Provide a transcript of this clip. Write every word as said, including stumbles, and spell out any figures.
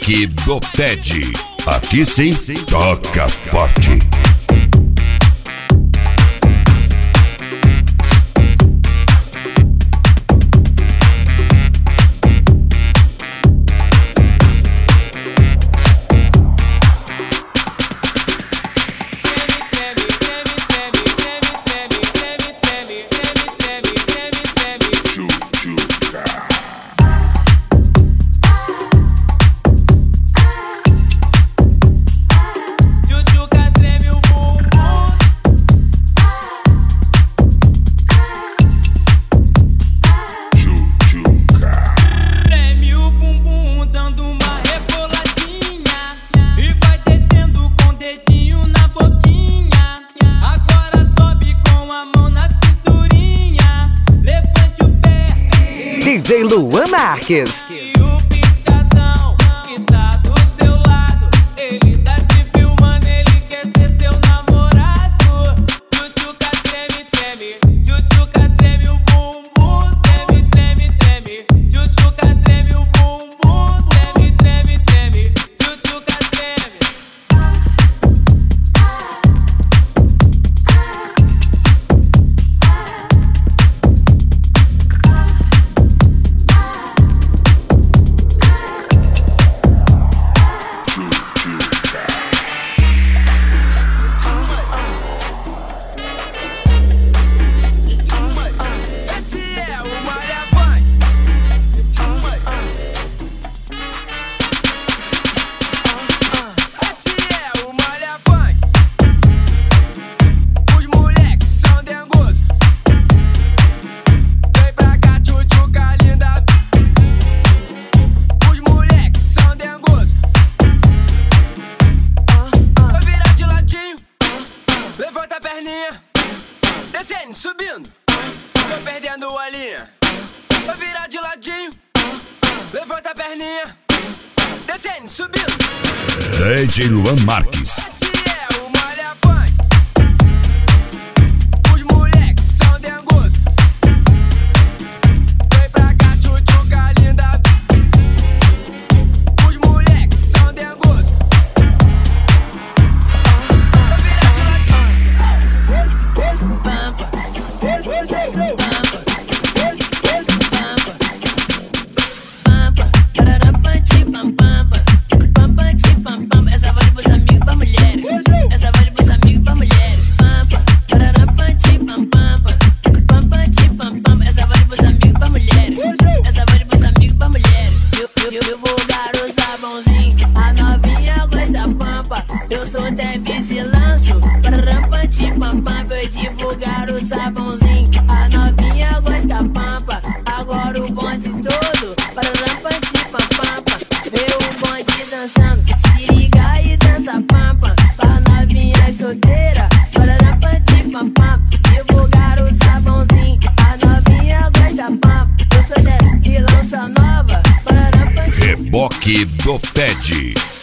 Reboque do Ped. Aqui sim, toca forte. D J Luan Marques. Levanta a perninha, descendo, subindo, tô perdendo a linha. Vou virar de ladinho, levanta a perninha, descendo, subindo. D J Luan Marques. Esse é o Malha Funk. Os moleques são dengosos. Vem pra cá, tchutchuca linda. Os moleques são dengosos. Essa vale pros amigos pra mulheres. Essa vale pros amigos pra mulheres. Essa vale pros amigos pra mulheres. Essa vale pros amigos pra mulheres. Eu, eu, eu, eu vou dar o sabãozinho. A novinha gosta pampa. Eu sou até vice lanço. Parampante pam pam. Eu divulgar o sabãozinho. A novinha gosta pampa. Agora o bonde todo. Parampante pam pam. Vê o bonde dançando. Se liga e dança pampa. Pra novinha solteira. Parampante pam pam. Divulgar o sabãozinho. A novinha gosta pampa. Eu sou dez e lança nova. Parampante. Reboque do Ped.